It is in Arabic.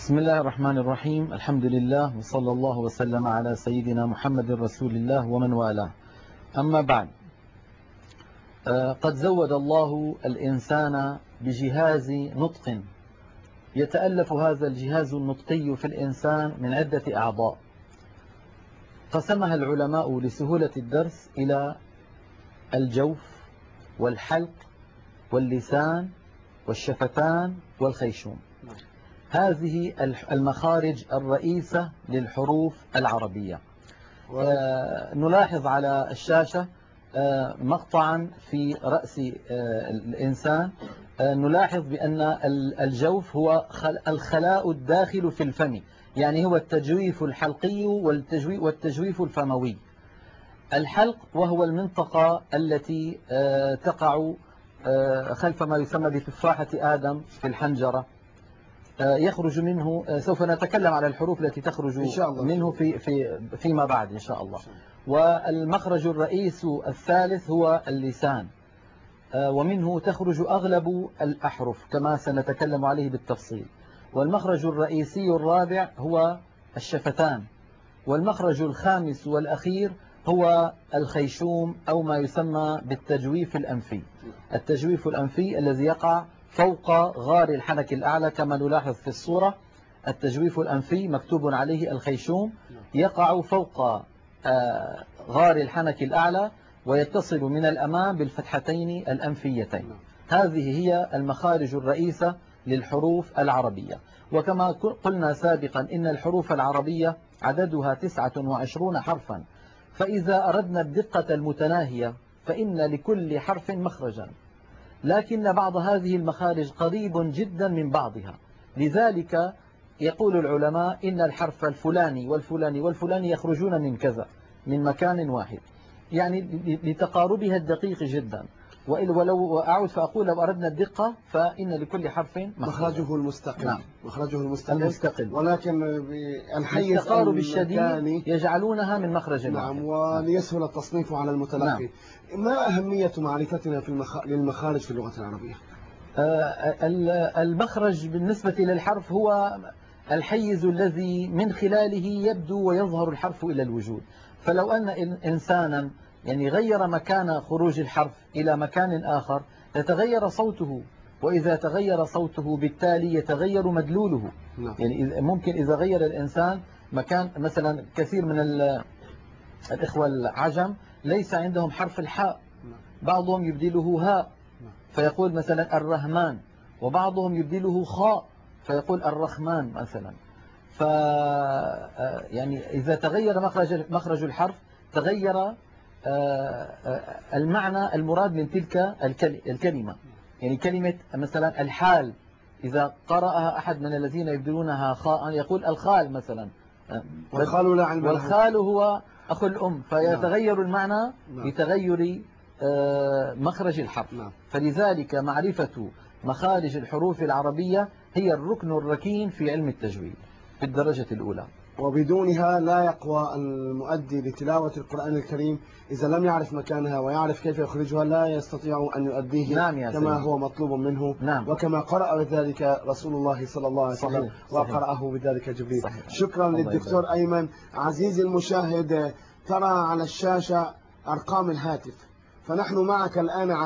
بسم الله الرحمن الرحيم. الحمد لله وصلى الله وسلم على سيدنا محمد رسول الله ومن والاه. أما بعد، قد زود الله الإنسان بجهاز نطق يتألف هذا الجهاز النطقي في الإنسان من عدة أعضاء، قسمها العلماء لسهولة الدرس إلى الجوف والحلق واللسان والشفتان والخيشوم. هذه المخارج الرئيسة للحروف العربية. نلاحظ على الشاشة مقطعا في رأس الإنسان. نلاحظ بأن الجوف هو الخلاء الداخل في الفم، يعني هو التجويف الحلقي والتجويف الفموي. الحلق وهو المنطقة التي تقع خلف ما يسمى بتفاحة آدم في الحنجرة. يخرج منه، سوف نتكلم على الحروف التي تخرج منه فيما بعد إن شاء الله. والمخرج الرئيس الثالث هو اللسان، ومنه تخرج أغلب الأحرف كما سنتكلم عليه بالتفصيل. والمخرج الرئيسي الرابع هو الشفتان. والمخرج الخامس والأخير هو الخيشوم أو ما يسمى بالتجويف الأنفي. التجويف الأنفي الذي يقع فوق غار الحنك الأعلى كما نلاحظ في الصورة. التجويف الأنفي مكتوب عليه الخيشوم، يقع فوق غار الحنك الأعلى ويتصل من الأمام بالفتحتين الأنفيتين. هذه هي المخارج الرئيسة للحروف العربية. وكما قلنا سابقا إن الحروف العربية عددها 29 حرفا، فإذا أردنا الدقة المتناهية فإن لكل حرف مخرجا، لكن بعض هذه المخارج قريب جدا من بعضها. لذلك يقول العلماء إن الحرف الفلاني والفلاني والفلاني يخرجون من كذا، من مكان واحد، يعني لتقاربها الدقيق جدا. ولو أعود فأقول لو أردنا الدقة فإن لكل حرف مخرجه المستقل. نعم. مخرجه المستقل، ولكن بالحيز التقارب الشديد يجعلونها من مخرج واحد. نعم، وليسهل التصنيف على المتلقي. نعم. ما أهمية معرفتنا للمخارج في اللغة العربية؟ المخرج بالنسبة للحرف هو الحيز الذي من خلاله يبدو ويظهر الحرف إلى الوجود. فلو أن إنسانا يعني غير مكان خروج الحرف إلى مكان آخر يتغير صوته، وإذا تغير صوته بالتالي يتغير مدلوله. يعني ممكن إذا غير الإنسان مكان، مثلا كثير من الإخوة العجم ليس عندهم حرف الحاء، بعضهم يبدله هاء فيقول مثلا الرحمن، وبعضهم يبدله خاء فيقول الرحمن مثلا. يعني إذا تغير مخرج الحرف تغير المعنى المراد من تلك الكلمة. يعني كلمة مثلا الحال إذا قرأها أحد من الذين يبدلونها خاء يقول الخال مثلا، والخال هو أخو الأم، فيتغير المعنى بتغير مخرج الحرف. فلذلك معرفة مخارج الحروف العربية هي الركن الركين في علم التجويد في الدرجة الأولى، وبدونها لا يقوى المؤدي لتلاوة القرآن الكريم. إذا لم يعرف مكانها ويعرف كيف يخرجها لا يستطيع أن يؤديه كما هو مطلوب منه. وكما قرأ بذلك رسول الله صلى الله عليه وسلم، وقرأه بذلك جبريل. شكرا للدكتور أيمن. عزيزي المشاهد، ترى على الشاشة أرقام الهاتف، فنحن معك الآن على